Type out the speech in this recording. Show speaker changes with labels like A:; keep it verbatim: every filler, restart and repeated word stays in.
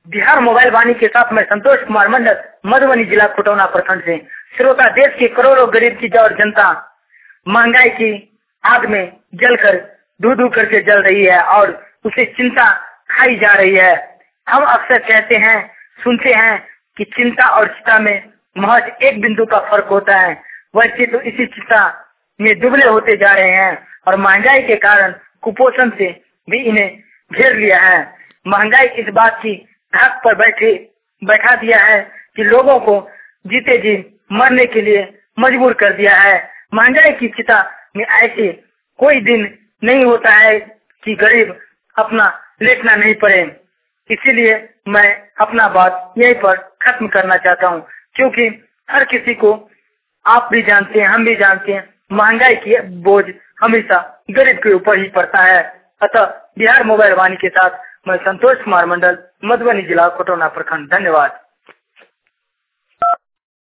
A: Bihar mobile वाणी के साथ मैं संतोष कुमार मंडल, मधुबनी जिला कोटौना प्रखंड से। श्रोता, देश के करोड़ों गरीब की और जनता महंगाई की आग में जलकर धू धू करके जल रही है और उसे चिंता खाई जा रही है। हम अक्सर कहते हैं, सुनते हैं कि चिंता और चिंता में महज एक बिंदु का फर्क होता है। वैसे तो इसी चिंता में दुबले होते जा रहे हैं और महंगाई के कारण कुपोषण से भी इन्हें घेर लिया है। महंगाई इस बात की धाक पर बैठे बैठा दिया है कि लोगों को जीते जी मरने के लिए मजबूर कर दिया है। महंगाई की चिता में ऐसे कोई दिन नहीं होता है कि गरीब अपना लेटना नहीं पड़े। इसीलिए मैं अपना बात यहीं पर खत्म करना चाहता हूँ, क्योंकि हर किसी को, आप भी जानते हैं, हम भी जानते हैं, महंगाई की बोझ हमेशा गरीब के ऊपर ही पड़ता है। अतः बिहार मोबाइल वाणी के साथ मैं संतोष कुमार मंडल, मधुबनी जिला कोटौना प्रखंड। धन्यवाद।